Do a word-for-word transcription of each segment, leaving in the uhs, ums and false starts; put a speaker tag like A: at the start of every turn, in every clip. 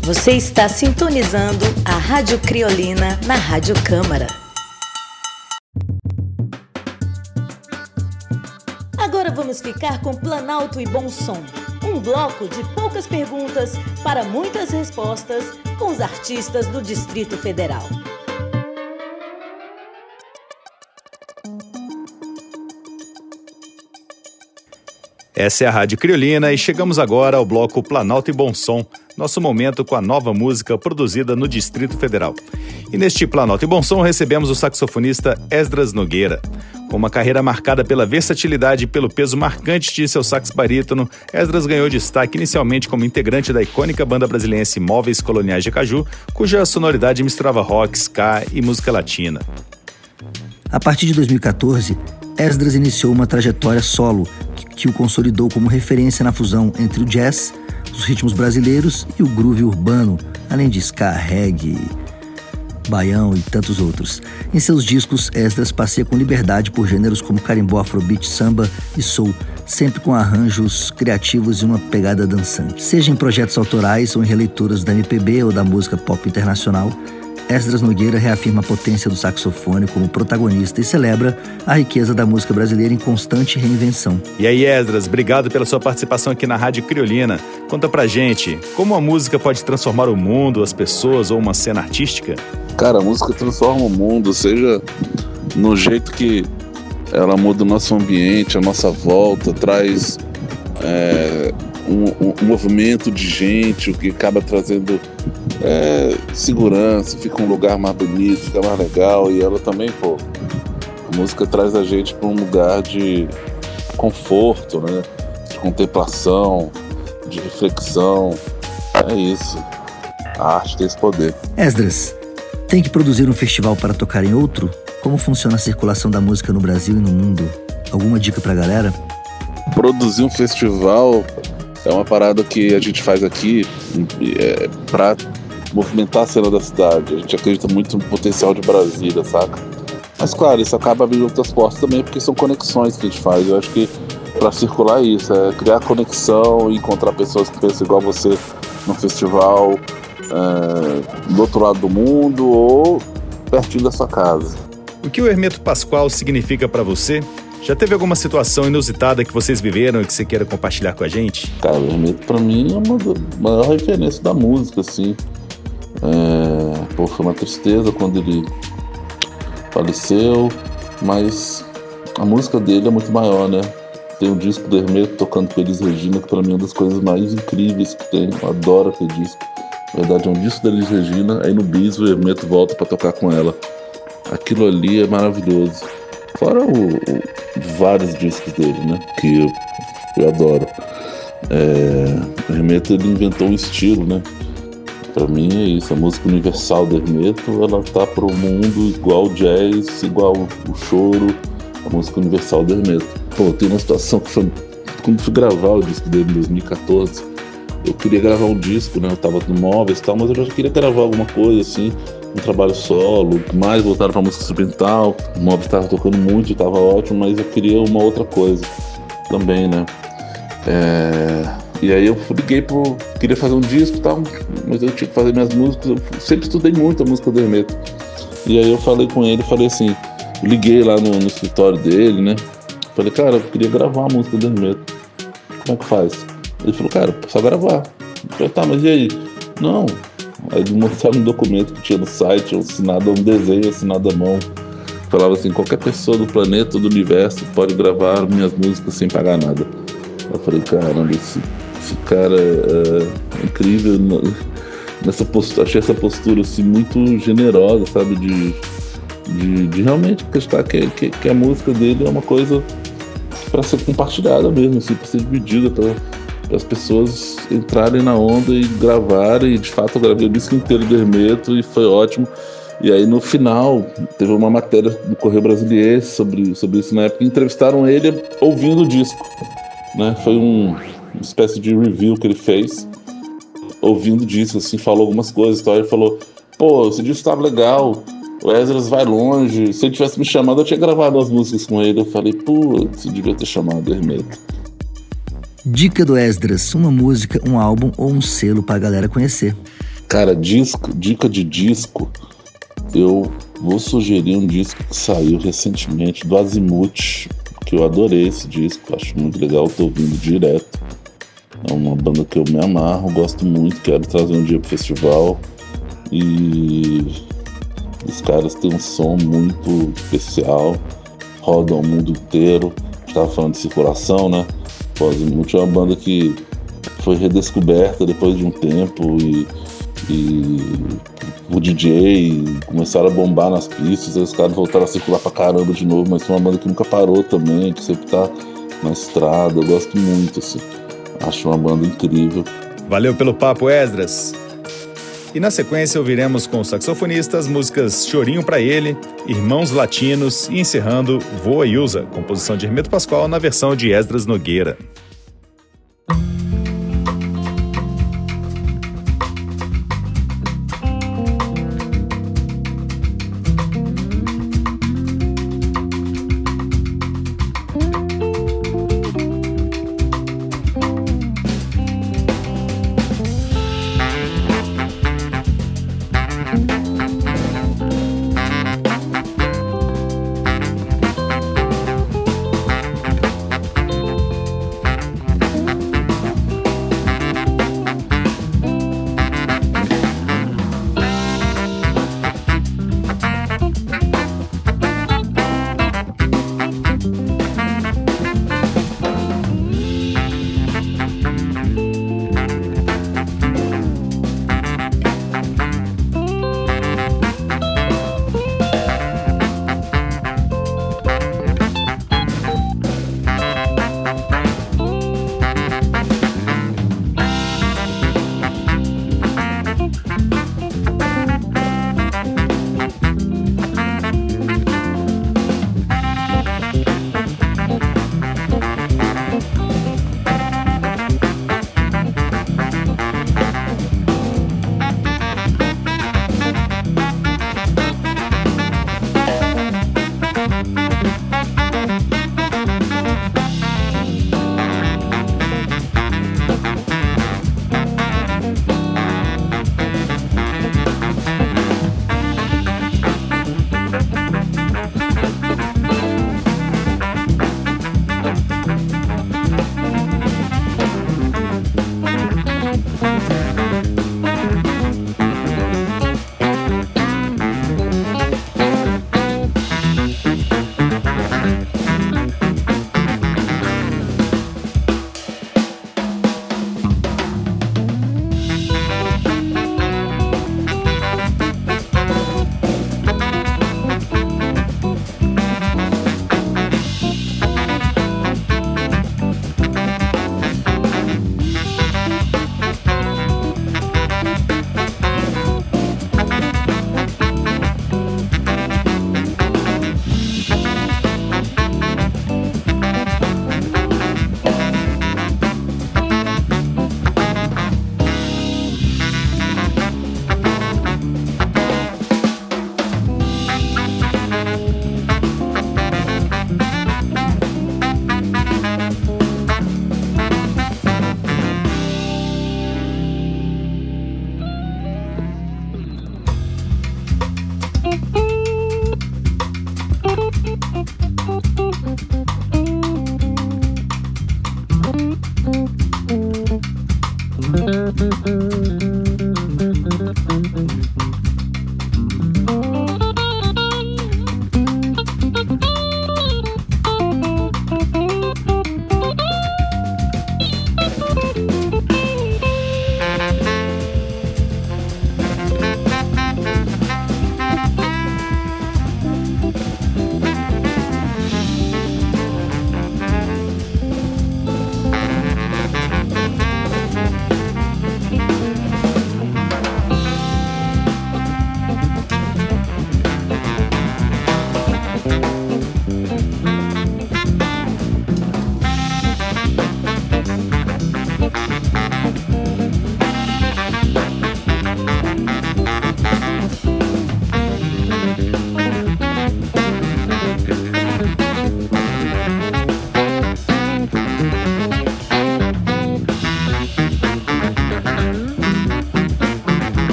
A: Você está sintonizando a Rádio Criolina na Rádio Câmara. Agora vamos ficar com Planalto e Bom Som. Um bloco de poucas perguntas para muitas respostas com os artistas do Distrito Federal.
B: Essa é a Rádio Criolina e chegamos agora ao bloco Planalto e Bom Som, nosso momento com a nova música produzida no Distrito Federal. E neste Planalto e Bom Som recebemos o saxofonista Esdras Nogueira. Com uma carreira marcada pela versatilidade e pelo peso marcante de seu sax barítono, Esdras ganhou destaque inicialmente como integrante da icônica banda brasiliense Móveis Coloniais de Caju, cuja sonoridade misturava rock, ska e música latina.
C: A partir de dois mil e catorze, Esdras iniciou uma trajetória solo que, que o consolidou como referência na fusão entre o jazz, os ritmos brasileiros e o groove urbano, além de ska, reggae, baião e tantos outros. Em seus discos, Esdras passeia com liberdade por gêneros como carimbó, afrobeat, samba e soul, sempre com arranjos criativos e uma pegada dançante. Seja em projetos autorais ou em releituras da M P B ou da música pop internacional, Esdras Nogueira reafirma a potência do saxofone como protagonista e celebra a riqueza da música brasileira em constante reinvenção.
B: E aí, Esdras, obrigado pela sua participação aqui na Rádio Criolina. Conta pra gente, como a música pode transformar o mundo, as pessoas ou uma cena artística?
D: Cara, a música transforma o mundo, seja no jeito que ela muda o nosso ambiente, a nossa volta, traz é, um, um, um movimento de gente, o que acaba trazendo é, segurança, fica um lugar mais bonito, fica mais legal. E ela também, pô, a música traz a gente para um lugar de conforto, né? De contemplação, de reflexão. É isso, a arte tem esse poder.
C: Esdras, tem que produzir um festival para tocar em outro? Como funciona a circulação da música no Brasil e no mundo? Alguma dica pra galera?
D: Produzir um festival é uma parada que a gente faz aqui é, pra movimentar a cena da cidade. A gente acredita muito no potencial de Brasília, saca? Mas claro, isso acaba abrindo outras portas também, porque são conexões que a gente faz. Eu acho que pra circular isso, é criar conexão e encontrar pessoas que pensam igual você no festival, é, do outro lado do mundo ou pertinho da sua casa.
B: O que o Hermeto Pascoal significa pra você? Já teve alguma situação inusitada que vocês viveram e que você queira compartilhar com a gente?
D: Cara, o Hermeto pra mim é uma da maior referência da música, assim. É, pô, foi uma tristeza quando ele faleceu, mas a música dele é muito maior, né? Tem um disco do Hermeto tocando com Elis Regina, que pra mim é uma das coisas mais incríveis que tem. Eu adoro aquele disco. Na verdade, é um disco da Elis Regina, aí no bis o Hermeto volta pra tocar com ela. Aquilo ali é maravilhoso. Fora o, o, vários discos dele, né? Que eu, eu adoro. É, o Hermeto, ele inventou um estilo, né? Pra mim é isso. A música universal do Hermeto, ela tá pro mundo igual o jazz, igual o choro. A música universal do Hermeto. Pô, tem uma situação que foi... Quando fui gravar o disco dele em dois mil e catorze, eu queria gravar um disco, né? Eu tava no Móveis e tal, mas eu já queria gravar alguma coisa assim, um trabalho solo, mais voltado pra música instrumental. O Móveis tava tocando muito, tava ótimo, mas eu queria uma outra coisa também, né? É... E aí eu liguei pro... Queria fazer um disco e tal, mas eu tinha que fazer minhas músicas. Eu sempre estudei muito a música do Hermeto. E aí eu falei com ele, falei assim, liguei lá no, no escritório dele, né? Falei, cara, eu queria gravar uma música do Hermeto. Como é que faz? Ele falou, cara, só gravar. Eu falei, tá, mas e aí? Não. Aí eles mostraram um documento que tinha no site, assinado, um desenho assinado à mão. Falava assim, qualquer pessoa do planeta, do universo, pode gravar minhas músicas sem pagar nada. Eu falei, caramba, esse, esse cara é, é incrível. Nessa postura, achei essa postura assim, muito generosa, sabe? De, de, de realmente acreditar que, que, que a música dele é uma coisa para ser compartilhada mesmo, assim, para ser dividida, para as pessoas entrarem na onda e gravarem. E de fato eu gravei o disco inteiro do Hermeto e foi ótimo. E aí no final teve uma matéria do Correio Brasiliense sobre, sobre isso na época, e entrevistaram ele ouvindo o disco, né? Foi um, uma espécie de review que ele fez ouvindo o disco, assim, falou algumas coisas, então ele falou, pô, esse disco tava legal, o Esdras vai longe, se ele tivesse me chamado eu tinha gravado as músicas com ele. Eu falei, pô, você devia ter chamado o Hermeto.
C: Dica do Esdras, uma música, um álbum ou um selo pra galera conhecer.
D: Cara, disco, dica de disco, eu vou sugerir um disco que saiu recentemente do Azimuth, que eu adorei esse disco, acho muito legal, tô ouvindo direto. É uma banda que eu me amarro, gosto muito, quero trazer um dia pro festival. E os caras têm um som muito especial, rodam o mundo inteiro. A gente tava falando de circulação, né? O Azimuth é uma banda que foi redescoberta depois de um tempo e, e o D J começaram a bombar nas pistas, aí os caras voltaram a circular pra caramba de novo, mas foi uma banda que nunca parou também, que sempre tá na estrada, eu gosto muito, assim. Acho uma banda incrível.
B: Valeu pelo papo, Esdras. E na sequência ouviremos com os saxofonistas músicas Chorinho Pra Ele, Irmãos Latinos e encerrando Voa e Usa, composição de Hermeto Pascoal na versão de Esdras Nogueira.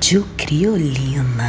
A: Rádio Criolina.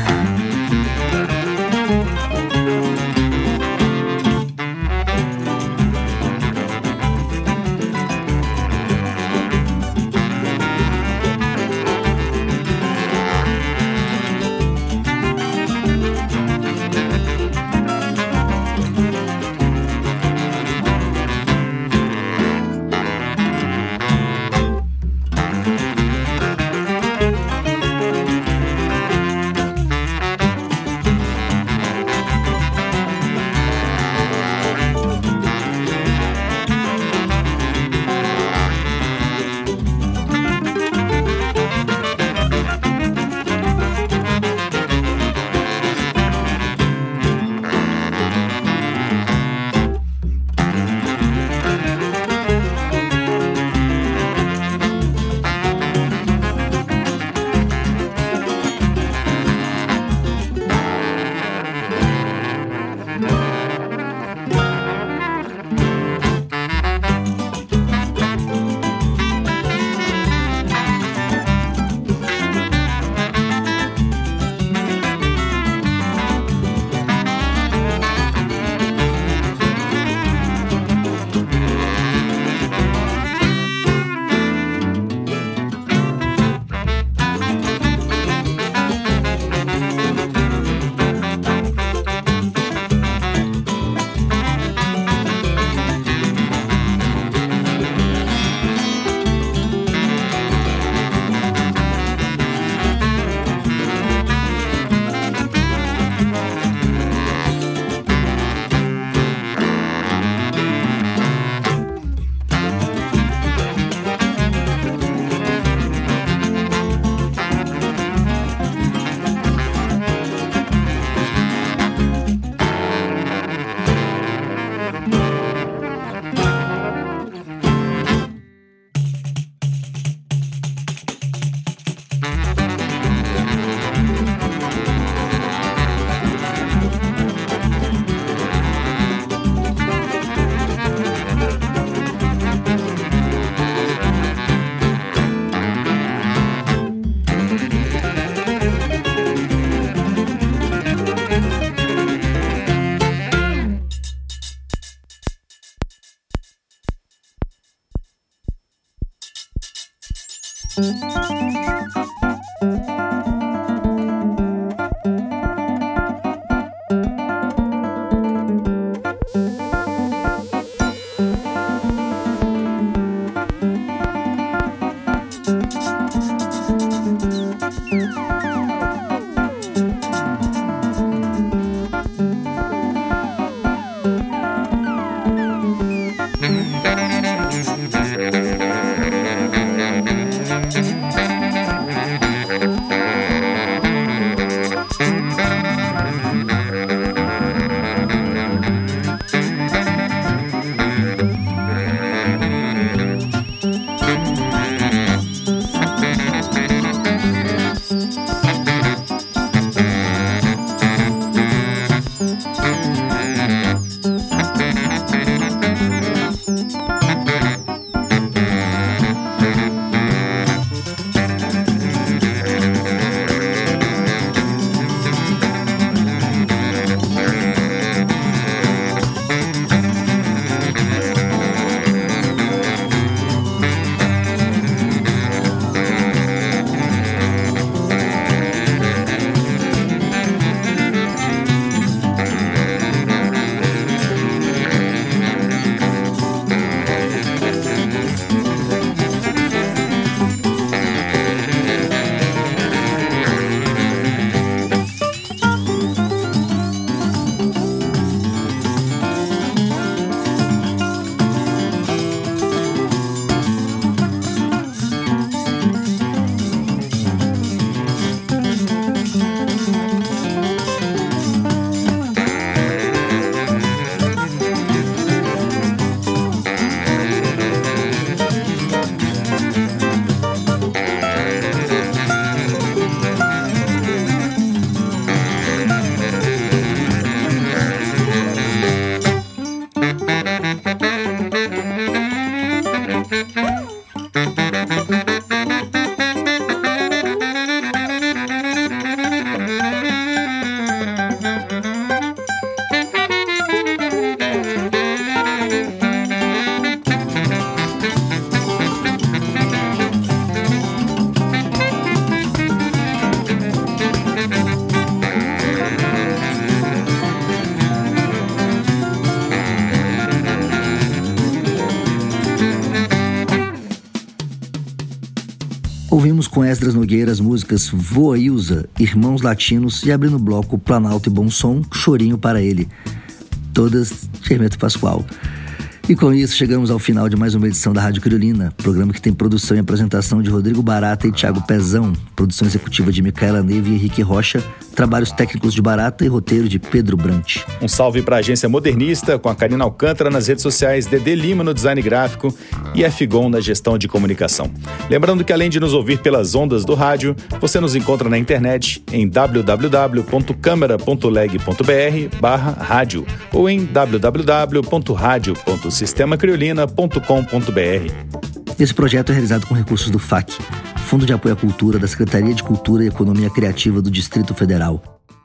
C: Ouvimos com Esdras Nogueira as músicas Voa Ilza, Irmãos Latinos e abrindo o bloco Planalto e Bom Som, Chorinho para Ele. Todas de Hermeto Pascoal. E com isso chegamos ao final de mais uma edição da Rádio Criolina, programa que tem produção e apresentação de Rodrigo Barata e Thiago Pezão, produção executiva de Micaela Neve e Henrique Rocha, trabalhos técnicos de Barata e roteiro de Pedro Brant.
B: Um salve para a Agência Modernista, com a Karina Alcântara nas redes sociais, Dedê Lima no design gráfico e F Gon na gestão de comunicação. Lembrando que além de nos ouvir pelas ondas do rádio, você nos encontra na internet em w w w ponto câmara ponto leg ponto b r barra rádio ou em w w w ponto rádio ponto sistema criolina ponto com ponto b r.
C: Esse projeto é realizado com recursos do F A C, Fundo de Apoio à Cultura da Secretaria de Cultura e Economia Criativa do Distrito Federal.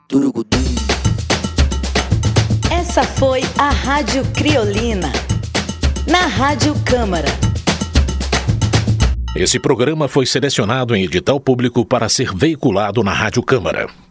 A: Essa foi a Rádio Criolina, na Rádio Câmara.
E: Esse programa foi selecionado em edital público para ser veiculado na Rádio Câmara.